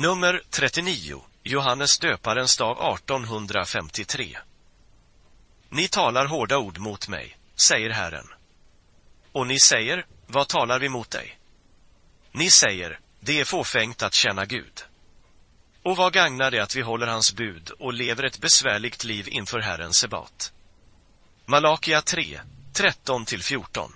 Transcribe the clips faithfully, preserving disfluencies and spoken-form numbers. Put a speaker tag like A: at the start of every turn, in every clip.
A: Nummer trettionio, Johannes döparens dag artonhundrafemtiotre. Ni talar hårda ord mot mig, säger Herren. Och ni säger, vad talar vi mot dig? Ni säger, det är fåfängt att känna Gud. Och vad gagnar det att vi håller hans bud och lever ett besvärligt liv inför Herren Sebat? Malakia tre, tretton till fjorton.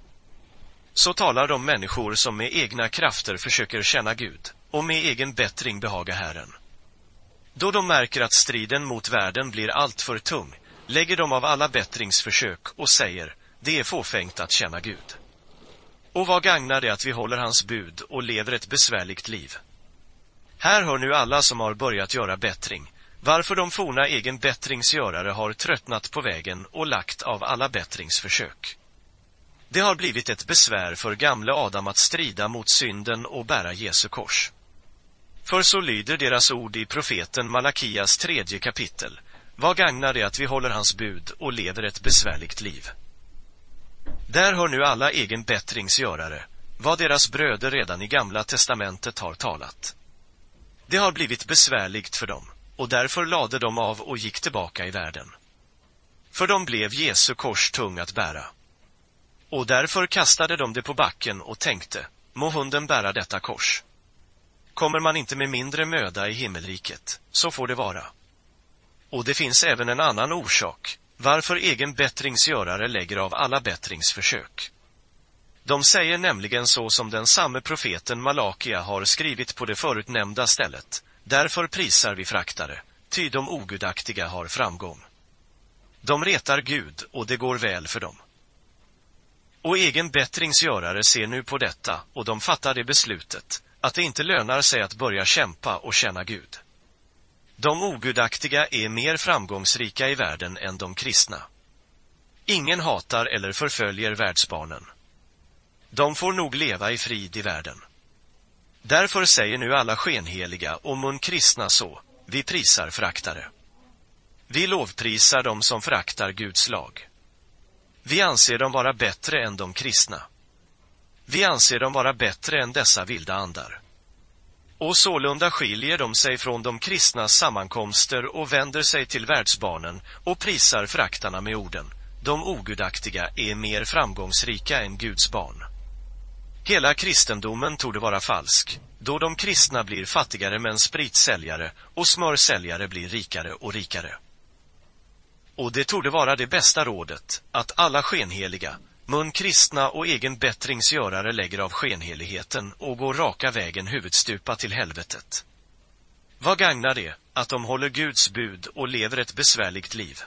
A: Så talar de människor som med egna krafter försöker känna Gud och med egen bättring behaga Herren. Då de märker att striden mot världen blir allt för tung, lägger de av alla bättringsförsök och säger, det är fåfängt att känna Gud. Och vad gagnar det att vi håller hans bud och lever ett besvärligt liv? Här hör nu alla som har börjat göra bättring, varför de forna egen bättringsgörare har tröttnat på vägen och lagt av alla bättringsförsök. Det har blivit ett besvär för gamle Adam att strida mot synden och bära Jesu kors. För så lyder deras ord i profeten Malakias tredje kapitel. Vad gagnar det att vi håller hans bud och lever ett besvärligt liv? Där hör nu alla egen bättringsgörare, vad deras bröder redan i Gamla testamentet har talat. Det har blivit besvärligt för dem, och därför lade de av och gick tillbaka i världen. För de blev Jesu kors tung att bära. Och därför kastade de det på backen och tänkte, må hunden bära detta kors. Kommer man inte med mindre möda i himmelriket, så får det vara. Och det finns även en annan orsak, varför egen bättringsgörare lägger av alla bättringsförsök. De säger nämligen så som den samme profeten Malakia har skrivit på det förutnämnda stället. Därför prisar vi fraktare, ty de ogudaktiga har framgång. De retar Gud och det går väl för dem. Och egen bättringsgörare ser nu på detta och de fattar det beslutet, att det inte lönar sig att börja kämpa och känna Gud. De ogudaktiga är mer framgångsrika i världen än de kristna. Ingen hatar eller förföljer världsbarnen. De får nog leva i frid i världen. Därför säger nu alla skenheliga och munkristna så, vi prisar fraktare. Vi lovprisar dem som föraktar Guds lag. Vi anser dem vara bättre än de kristna. Vi anser dem vara bättre än dessa vilda andar. Och sålunda skiljer de sig från de kristnas sammankomster och vänder sig till världsbarnen och prisar fraktarna med orden, de ogudaktiga är mer framgångsrika än Guds barn. Hela kristendomen torde vara falsk, då de kristna blir fattigare men spritsäljare och smörsäljare blir rikare och rikare. Och det torde vara det bästa rådet, att alla skenheliga, munkristna och egen bättringsgörare lägger av skenheligheten och går raka vägen huvudstupa till helvetet. Vad gagnar det, att de håller Guds bud och lever ett besvärligt liv?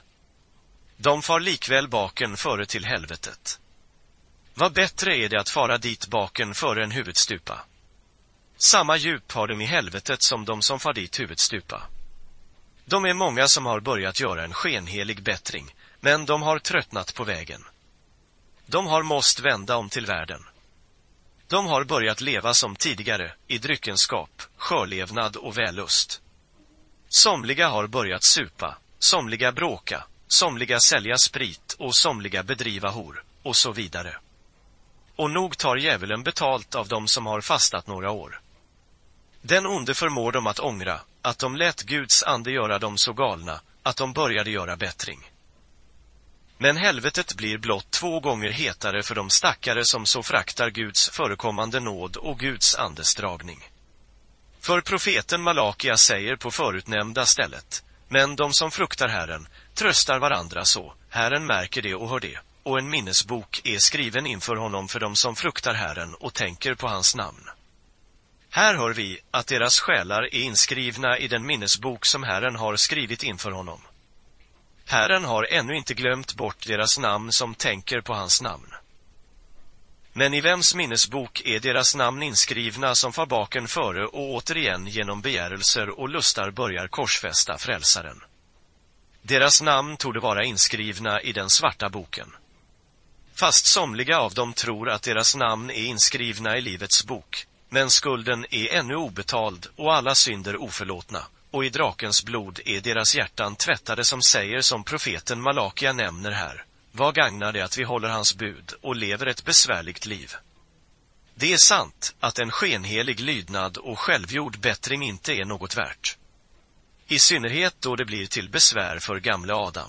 A: De far likväl baken före till helvetet. Vad bättre är det att fara dit baken före en huvudstupa? Samma djup har de i helvetet som de som far dit huvudstupa. De är många som har börjat göra en skenhelig bättring, men de har tröttnat på vägen. De har måst vända om till världen. De har börjat leva som tidigare, i dryckenskap, skörlevnad och vällust. Somliga har börjat supa, somliga bråka, somliga sälja sprit och somliga bedriva hor, och så vidare. Och nog tar djävulen betalt av dem som har fastat några år. Den onde förmår dem att ångra, att de lät Guds ande göra dem så galna, att de började göra bättring. Men helvetet blir blott två gånger hetare för de stackare som så fraktar Guds förekommande nåd och Guds andes dragning. För profeten Malakia säger på förutnämnda stället, men de som fruktar Herren tröstar varandra så, Herren märker det och hör det, och en minnesbok är skriven inför honom för dem som fruktar Herren och tänker på hans namn. Här hör vi att deras själar är inskrivna i den minnesbok som Herren har skrivit inför honom. Herren har ännu inte glömt bort deras namn som tänker på hans namn. Men i vems minnesbok är deras namn inskrivna som far baken före och återigen genom begärelser och lustar börjar korsfästa frälsaren? Deras namn torde vara inskrivna i den svarta boken. Fast somliga av dem tror att deras namn är inskrivna i livets bok, men skulden är ännu obetald och alla synder oförlåtna, och i drakens blod är deras hjärtan tvättade som säger som profeten Malakia nämner här. Vad gagnar det att vi håller hans bud och lever ett besvärligt liv? Det är sant att en skenhelig lydnad och självgjord bättring inte är något värt. I synnerhet då det blir till besvär för gamle Adam.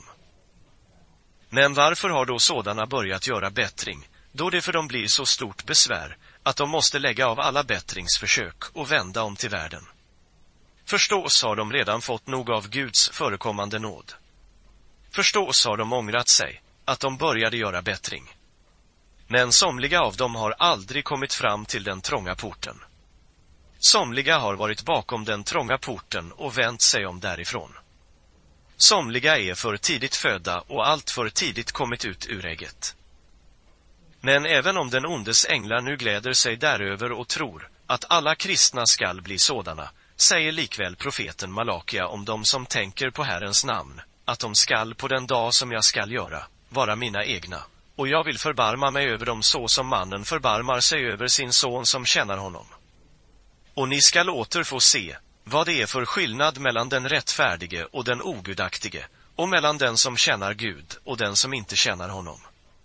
A: Men varför har då sådana börjat göra bättring, då det för dem blir så stort besvär att de måste lägga av alla bättringsförsök och vända om till världen? Förstås har de redan fått nog av Guds förekommande nåd. Förstås har de ångrat sig, att de började göra bättring. Men somliga av dem har aldrig kommit fram till den trånga porten. Somliga har varit bakom den trånga porten och vänt sig om därifrån. Somliga är för tidigt födda och allt för tidigt kommit ut ur ägget. Men även om den ondes änglar nu gläder sig däröver och tror att alla kristna skall bli sådana, säger likväl profeten Malakia om dem som tänker på Herrens namn, att de skall på den dag som jag skall göra, vara mina egna, och jag vill förbarma mig över dem så som mannen förbarmar sig över sin son som känner honom. Och ni skall åter få se vad det är för skillnad mellan den rättfärdige och den ogudaktige, och mellan den som känner Gud och den som inte känner honom.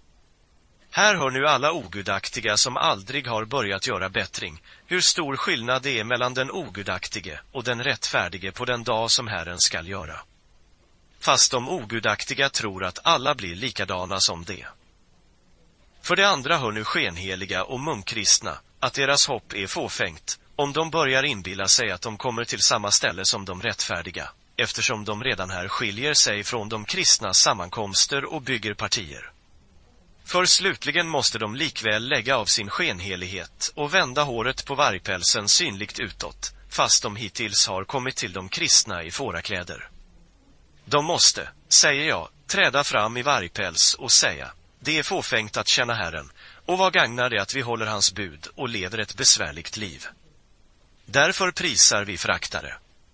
A: Här hör nu alla ogudaktiga som aldrig har börjat göra bättring, hur stor skillnad det är mellan den ogudaktige och den rättfärdige på den dag som Herren skall göra. Fast de ogudaktiga tror att alla blir likadana som det. För det andra hör nu skenheliga och munkkristna att deras hopp är fåfängt, om de börjar inbilla sig att de kommer till samma ställe som de rättfärdiga, eftersom de redan här skiljer sig från de kristna sammankomster och bygger partier. För slutligen måste de likväl lägga av sin skenhelighet och vända håret på vargpälsen synligt utåt, fast de hittills har kommit till de kristna i fårakläder. De måste, säger jag, träda fram i vargpäls och säga: det är fåfängt att känna Herren, och vad gagnar det att vi håller hans bud och lever ett besvärligt liv? Därför prisar vi fraktare.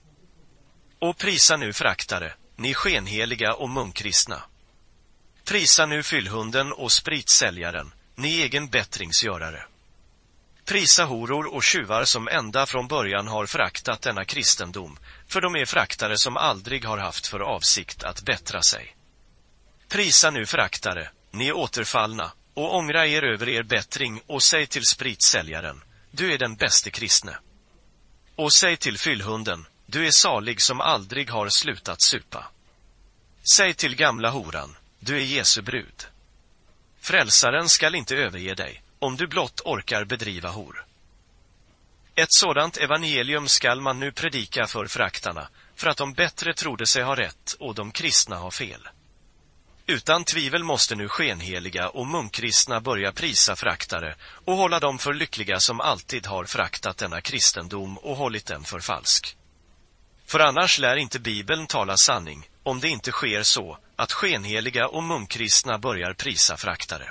A: Och prisa nu fraktare, ni skenheliga och munkkristna. Prisa nu fyllhunden och spritsäljaren, ni egen bättringsgörare. Prisa horor och tjuvar som ända från början har fraktat denna kristendom, för de är fraktare som aldrig har haft för avsikt att bättra sig. Prisa nu fraktare, ni återfallna, och ångra er över er bättring och säg till spritsäljaren: du är den bäste kristne. Och säg till fyllhunden: du är salig som aldrig har slutat supa. Säg till gamla horan: du är Jesu brud. Frälsaren skall inte överge dig, om du blott orkar bedriva hor. Ett sådant evangelium skall man nu predika för fraktarna, för att de bättre trodde sig ha rätt och de kristna ha fel. Utan tvivel måste nu skenheliga och munkkristna börja prisa fraktare och hålla dem för lyckliga som alltid har fraktat denna kristendom och hållit den för falsk. För annars lär inte Bibeln tala sanning, om det inte sker så att skenheliga och munkkristna börjar prisa fraktare.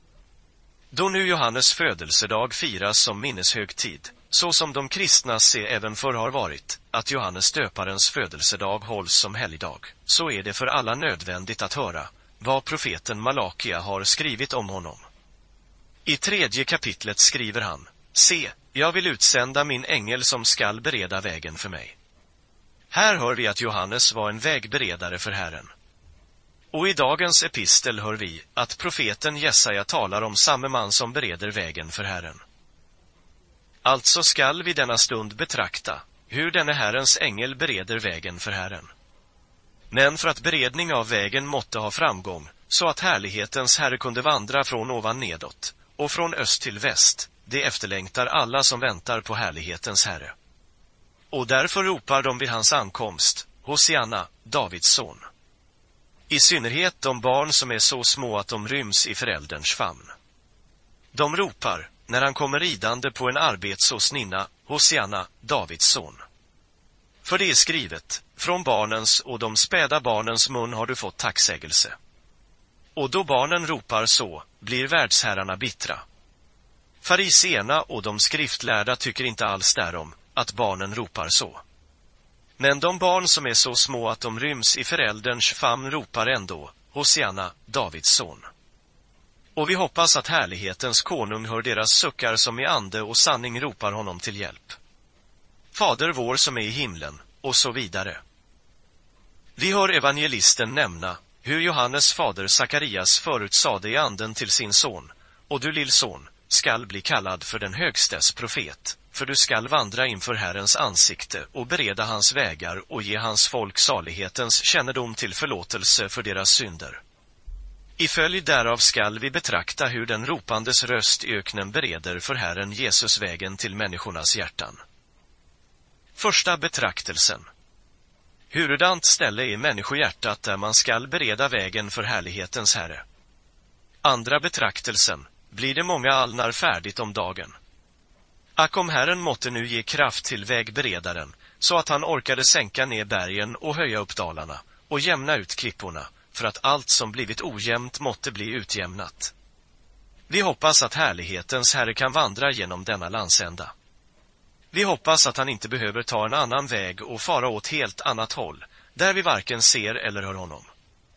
A: Då nu Johannes födelsedag firas som minneshögtid, så som de kristna se även förr har varit, att Johannes döparens födelsedag hålls som helgdag, så är det för alla nödvändigt att höra vad profeten Malakia har skrivit om honom. I tredje kapitlet skriver han: se, jag vill utsända min ängel som skall bereda vägen för mig. Här hör vi att Johannes var en vägberedare för Herren. Och i dagens epistel hör vi att profeten Jesaja talar om samme man som bereder vägen för Herren. Alltså skall vi denna stund betrakta hur denne Herrens ängel bereder vägen för Herren. Men för att beredning av vägen måtte ha framgång, så att härlighetens Herre kunde vandra från ovan nedåt och från öst till väst, det efterlängtar alla som väntar på härlighetens Herre. Och därför ropar de vid hans ankomst: Hosianna, Davids son. I synnerhet de barn som är så små att de ryms i förälderns famn. De ropar, när han kommer ridande på en arbetsåsninna: Hosianna, Davids son. För det är skrivet: från barnens och de späda barnens mun har du fått tacksägelse. Och då barnen ropar så, blir världsherrarna bittra. Fariseerna och de skriftlärda tycker inte alls därom, att barnen ropar så. Men de barn som är så små att de ryms i förälderns famn ropar ändå: Hosianna, Davids son. Och vi hoppas att härlighetens konung hör deras suckar som i ande och sanning ropar honom till hjälp. Fader vår som är i himlen, och så vidare. Vi hör evangelisten nämna hur Johannes fader Sakarias förutsade i anden till sin son: och du lillson, skall bli kallad för den högstes profet, för du skall vandra inför Herrens ansikte och bereda hans vägar och ge hans folk salighetens kännedom till förlåtelse för deras synder. I följd därav skall vi betrakta hur den ropandes röst i öknen bereder för Herren Jesus vägen till människornas hjärtan. Första betraktelsen. Hurudant ställe är människohjärtat där man skall bereda vägen för härlighetens Herre. Andra betraktelsen. Blir det många alnar färdigt om dagen? Ack, om Herren måtte nu ge kraft till vägberedaren, så att han orkade sänka ner bergen och höja upp dalarna och jämna ut klipporna, för att allt som blivit ojämnt måtte bli utjämnat. Vi hoppas att härlighetens Herre kan vandra genom denna landsända. Vi hoppas att han inte behöver ta en annan väg och fara åt helt annat håll, där vi varken ser eller hör honom.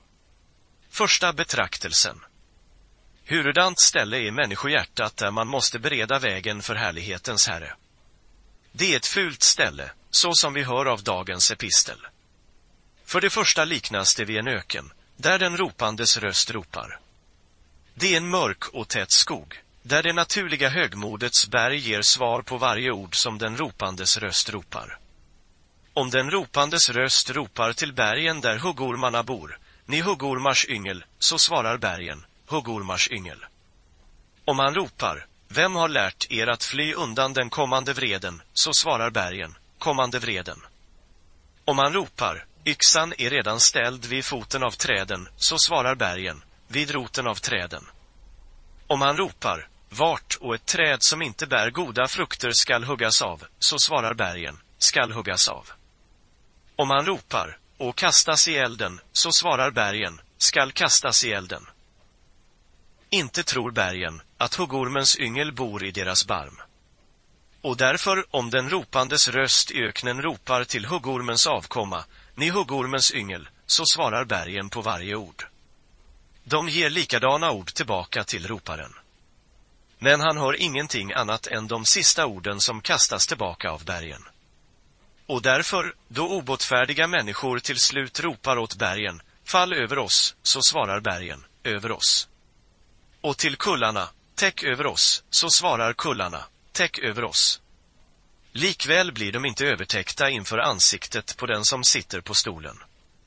A: Första betraktelsen. Hurudant ställe är människohjärtat där man måste bereda vägen för härlighetens Herre. Det är ett fult ställe, så som vi hör av dagens epistel. För det första liknas det vid en öken, där den ropandes röst ropar. Det är en mörk och tät skog, där det naturliga högmodets berg ger svar på varje ord som den ropandes röst ropar. Om den ropandes röst ropar till bergen där huggormarna bor, ni huggormars yngel, så svarar bergen, huggormars yngel. Om han ropar, vem har lärt er att fly undan den kommande vreden, så svarar bergen, kommande vreden. Om han ropar, yxan är redan ställd vid foten av träden, så svarar bergen, vid roten av träden. Om han ropar, vart och ett träd som inte bär goda frukter skall huggas av, så svarar bergen, skall huggas av. Om han ropar, och kastas i elden, så svarar bergen, skall kastas i elden. Inte tror bergen att huggormens yngel bor i deras barm. Och därför, om den ropandes röst i öknen ropar till huggormens avkomma, ni huggormens yngel, så svarar bergen på varje ord. De ger likadana ord tillbaka till roparen. Men han hör ingenting annat än de sista orden som kastas tillbaka av bergen. Och därför, då obotfärdiga människor till slut ropar åt bergen, fall över oss, så svarar bergen, över oss. Och till kullarna, täck över oss, så svarar kullarna, täck över oss. Likväl blir de inte övertäckta inför ansiktet på den som sitter på stolen.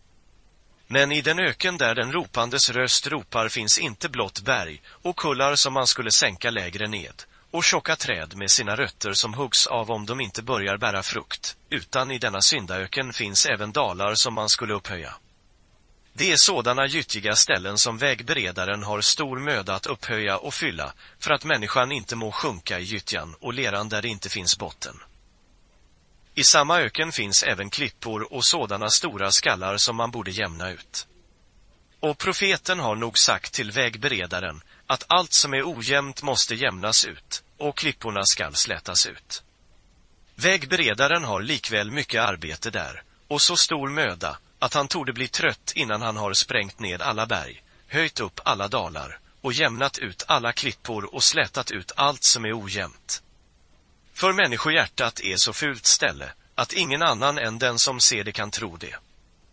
A: Men i den öken där den ropandes röst ropar finns inte blott berg och kullar som man skulle sänka lägre ned, och tjocka träd med sina rötter som huggs av om de inte börjar bära frukt, utan i denna syndaöken finns även dalar som man skulle upphöja. Det är sådana gyttjiga ställen som vägberedaren har stor möda att upphöja och fylla, för att människan inte må sjunka i gyttjan och leran där det inte finns botten. I samma öken finns även klippor och sådana stora skallar som man borde jämna ut. Och profeten har nog sagt till vägberedaren att allt som är ojämnt måste jämnas ut, och klipporna skall slätas ut. Vägberedaren har likväl mycket arbete där, och så stor möda, att han torde bli trött innan han har sprängt ned alla berg, höjt upp alla dalar, och jämnat ut alla klippor och slätat ut allt som är ojämnt. För människohjärtat är så fult ställe, att ingen annan än den som ser det kan tro det.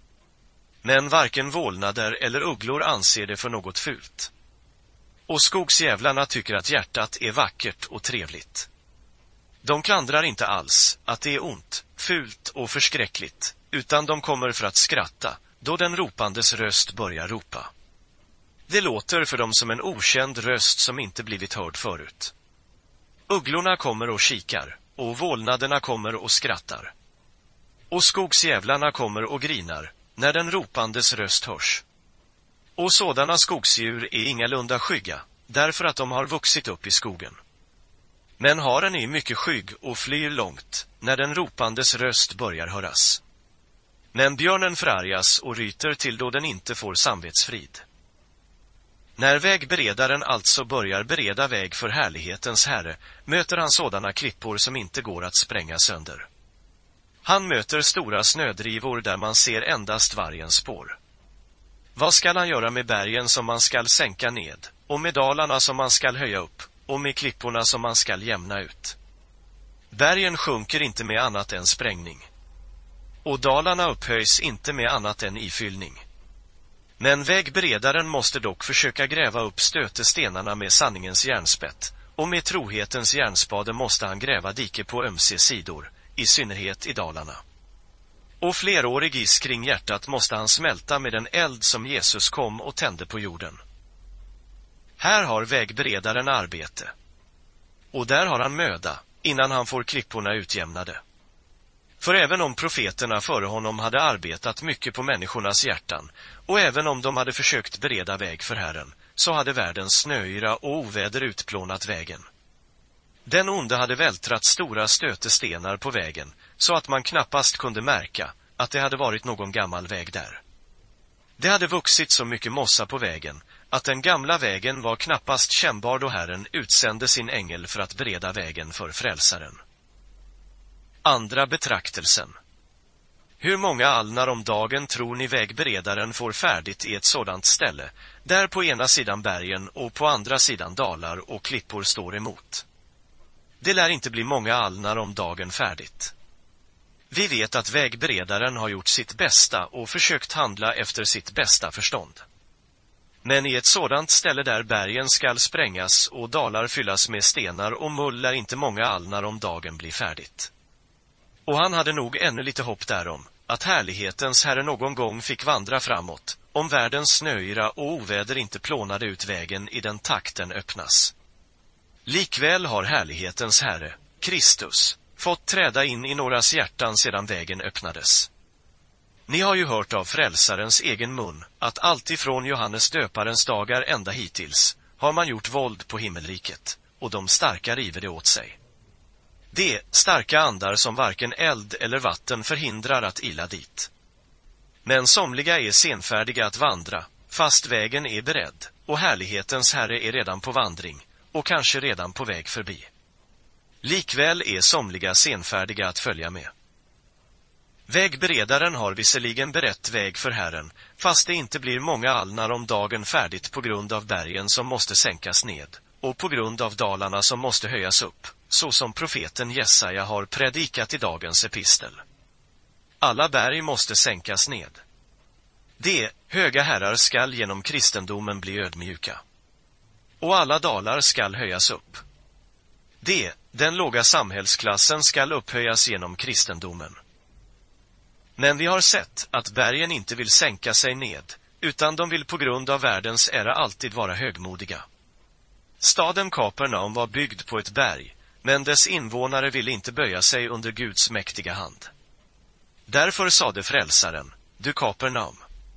A: Men varken vålnader eller ugglor anser det för något fult. Och skogsjävlarna tycker att hjärtat är vackert och trevligt. De klandrar inte alls att det är ont, fult och förskräckligt, utan de kommer för att skratta, då den ropandes röst börjar ropa. Det låter för dem som en okänd röst som inte blivit hörd förut. Ugglorna kommer och kikar, och vålnaderna kommer och skrattar. Och skogsjävlarna kommer och grinar, när den ropandes röst hörs. Och sådana skogsdjur är ingalunda skygga, därför att de har vuxit upp i skogen. Men haren är mycket skygg och flyr långt, när den ropandes röst börjar höras. Men björnen förargas och ryter till då den inte får samvetsfrid. När vägberedaren alltså börjar bereda väg för härlighetens Herre, möter han sådana klippor som inte går att spränga sönder. Han möter stora snödrivor där man ser endast vargens spår. Vad skall han göra med bergen som man skall sänka ned, och med dalarna som man skall höja upp, och med klipporna som man skall jämna ut? Bergen sjunker inte med annat än sprängning, och dalarna upphöjs inte med annat än ifyllning. Men vägberedaren måste dock försöka gräva upp stötestenarna med sanningens järnspett, och med trohetens järnspade måste han gräva dike på ömse sidor, i synnerhet i dalarna. Och flerårig is kring hjärtat måste han smälta med den eld som Jesus kom och tände på jorden. Här har vägberedaren arbete. Och där har han möda, innan han får klipporna utjämnade. För även om profeterna före honom hade arbetat mycket på människornas hjärtan, och även om de hade försökt bereda väg för Herren, så hade världens snöyra och oväder utplånat vägen. Den onde hade vältrat stora stötestenar på vägen, så att man knappast kunde märka att det hade varit någon gammal väg där. Det hade vuxit så mycket mossa på vägen, att den gamla vägen var knappast kännbar då Herren utsände sin ängel för att bereda vägen för frälsaren. Andra betraktelsen. Hur många alnar om dagen tror ni vägberedaren får färdigt i ett sådant ställe, där på ena sidan bergen och på andra sidan dalar och klippor står emot? Det lär inte bli många alnar om dagen färdigt. Vi vet att vägberedaren har gjort sitt bästa och försökt handla efter sitt bästa förstånd. Men i ett sådant ställe där bergen skall sprängas och dalar fyllas med stenar och mull lär inte många alnar om dagen bli färdigt. Och han hade nog ännu lite hopp därom, att härlighetens Herre någon gång fick vandra framåt, om världens snöyra och oväder inte plånade ut vägen i den takten öppnas. Likväl har härlighetens Herre, Kristus, fått träda in i någras hjärtan sedan vägen öppnades. Ni har ju hört av frälsarens egen mun, att alltifrån Johannes döparens dagar ända hittills har man gjort våld på himmelriket, och de starka river det åt sig. Det starka andar som varken eld eller vatten förhindrar att illa dit. Men somliga är senfärdiga att vandra, fast vägen är beredd, och härlighetens Herre är redan på vandring, och kanske redan på väg förbi. Likväl är somliga senfärdiga att följa med. Vägberedaren har visserligen berett väg för Herren, fast det inte blir många alnar om dagen färdigt på grund av bergen som måste sänkas ned, och på grund av dalarna som måste höjas upp, så som profeten Jesaja har predikat i dagens epistel. Alla berg måste sänkas ned. De, höga herrar, skall genom kristendomen bli ödmjuka. Och alla dalar skall höjas upp. De, den låga samhällsklassen, skall upphöjas genom kristendomen. Men vi har sett att bergen inte vill sänka sig ned, utan de vill på grund av världens ära alltid vara högmodiga. Staden Kapernaum var byggd på ett berg, men dess invånare ville inte böja sig under Guds mäktiga hand. Därför sade frälsaren, du Kapernaum,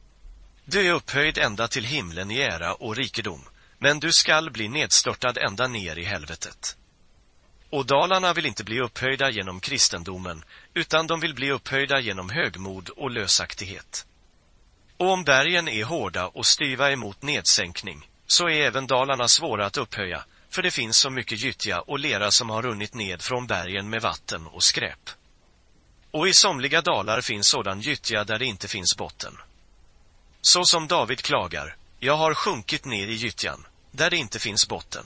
A: du är upphöjd ända till himlen i ära och rikedom, men du skall bli nedstörtad ända ner i helvetet. Och dalarna vill inte bli upphöjda genom kristendomen, utan de vill bli upphöjda genom högmod och lösaktighet. Och om bergen är hårda och styva emot nedsänkning, så är även dalarna svåra att upphöja, för det finns så mycket gyttja och lera som har runnit ned från bergen med vatten och skräp. Och i somliga dalar finns sådan gyttja där det inte finns botten. Så som David klagar, jag har sjunkit ner i gyttjan, där det inte finns botten.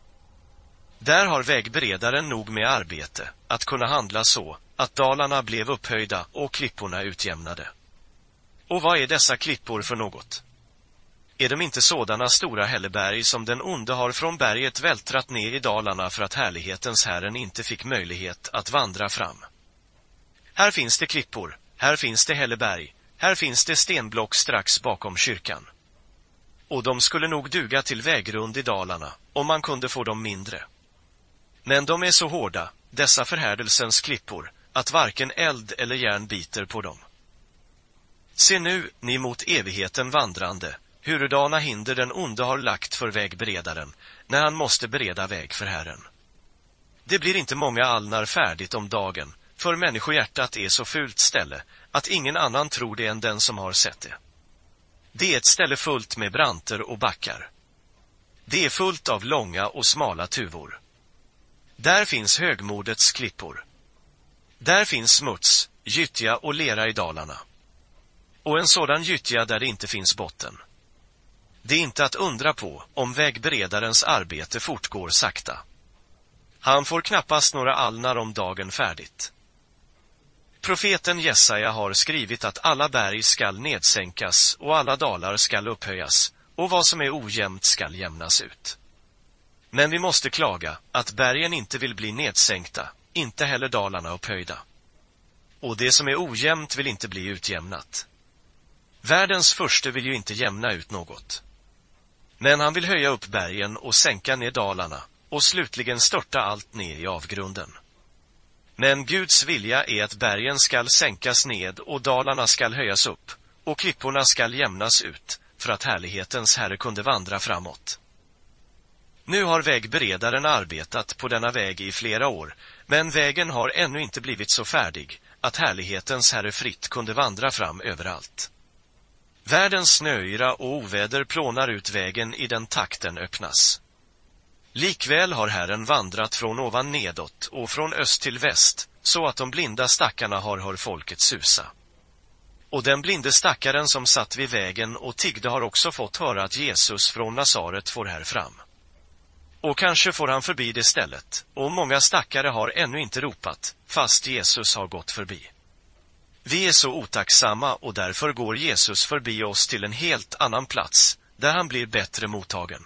A: Där har vägberedaren nog med arbete att kunna handla så att dalarna blev upphöjda och klipporna utjämnade. Och vad är dessa klippor för något? Är de inte sådana stora hälleberg som den onde har från berget vältrat ner i dalarna för att härlighetens Herren inte fick möjlighet att vandra fram? Här finns det klippor, här finns det hälleberg, här finns det stenblock strax bakom kyrkan. Och de skulle nog duga till vägrund i dalarna, om man kunde få dem mindre. Men de är så hårda, dessa förhärdelsens klippor, att varken eld eller järn biter på dem. Se nu, ni mot evigheten vandrande, hurudana hinder den onde har lagt för vägberedaren, när han måste bereda väg för Herren. Det blir inte många alnar färdigt om dagen, för människohjärtat är så fult ställe, att ingen annan tror det än den som har sett det. Det är ett ställe fullt med branter och backar. Det är fullt av långa och smala tuvor. Där finns högmodets klippor. Där finns smuts, gyttja och lera i dalarna. Och en sådan gyttja där det inte finns botten. Det är inte att undra på om vägberedarens arbete fortgår sakta. Han får knappast några alnar om dagen färdigt. Profeten Jesaja har skrivit att alla berg skall nedsänkas och alla dalar skall upphöjas, och vad som är ojämnt skall jämnas ut. Men vi måste klaga att bergen inte vill bli nedsänkta, inte heller dalarna upphöjda. Och det som är ojämnt vill inte bli utjämnat. Världens furste vill ju inte jämna ut något. Men han vill höja upp bergen och sänka ner dalarna och slutligen störta allt ner i avgrunden. Men Guds vilja är att bergen skall sänkas ned och dalarna skall höjas upp och klipporna skall jämnas ut för att härlighetens Herre kunde vandra framåt. Nu har vägberedaren arbetat på denna väg i flera år, men vägen har ännu inte blivit så färdig att härlighetens Herre fritt kunde vandra fram överallt. Världens snöyra och oväder plånar ut vägen i den takten öppnas. Likväl har Herren vandrat från ovan nedåt och från öst till väst, så att de blinda stackarna har hör folket susa. Och den blinde stackaren som satt vid vägen och tiggde har också fått höra att Jesus från Nasaret får här fram. Och kanske får han förbi det stället, och många stackare har ännu inte ropat, fast Jesus har gått förbi. Vi är så otacksamma och därför går Jesus förbi oss till en helt annan plats, där han blir bättre mottagen.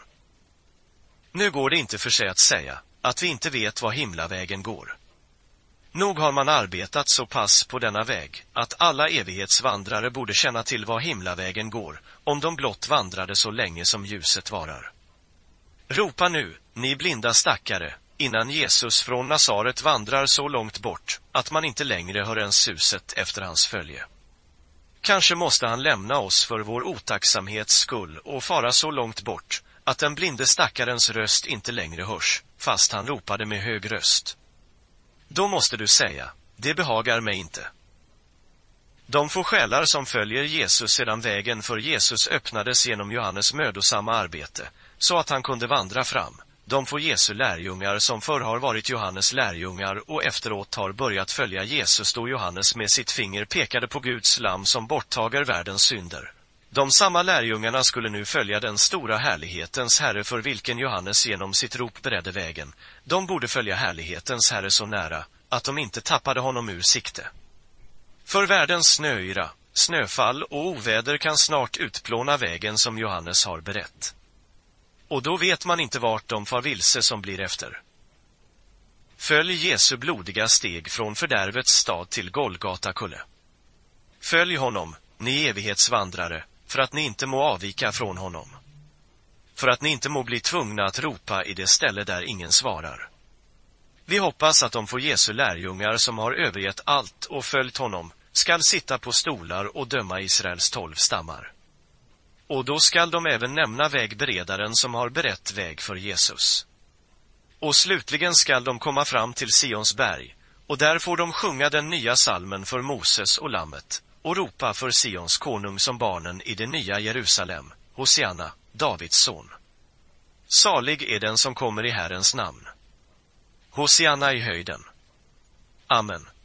A: Nu går det inte för sig att säga att vi inte vet var himlavägen går. Nog har man arbetat så pass på denna väg att alla evighetsvandrare borde känna till var himlavägen går, om de blott vandrade så länge som ljuset varar. Ropa nu, ni blinda stackare, innan Jesus från Nasaret vandrar så långt bort att man inte längre hör ens suset efter hans följe. Kanske måste han lämna oss för vår otacksamhets skull och fara så långt bort att den blinde stackarens röst inte längre hörs, fast han ropade med hög röst. Då måste du säga, det behagar mig inte. De få själar som följer Jesus sedan vägen för Jesus öppnades genom Johannes mödosamma arbete, så att han kunde vandra fram, de får Jesu lärjungar som förr har varit Johannes lärjungar och efteråt har börjat följa Jesus då Johannes med sitt finger pekade på Guds lamm som borttager världens synder. De samma lärjungarna skulle nu följa den stora härlighetens Herre för vilken Johannes genom sitt rop beredde vägen. De borde följa härlighetens Herre så nära att de inte tappade honom ur sikte. För världens snöyra, snöfall och oväder kan snart utplåna vägen som Johannes har berett. Och då vet man inte vart de far vilse som blir efter. Följ Jesu blodiga steg från fördärvets stad till Golgatakulle. Följ honom, ni evighetsvandrare, för att ni inte må avvika från honom. För att ni inte må bli tvungna att ropa i det ställe där ingen svarar. Vi hoppas att de får Jesu lärjungar som har övergett allt och följt honom, skall sitta på stolar och döma Israels tolv stammar. Och då skall de även nämna vägberedaren som har berett väg för Jesus. Och slutligen skall de komma fram till Sions berg, och där får de sjunga den nya salmen för Moses och lammet, och ropa för Sions konung som barnen i det nya Jerusalem, Hosianna, Davids son. Salig är den som kommer i Herrens namn. Hosianna i höjden. Amen.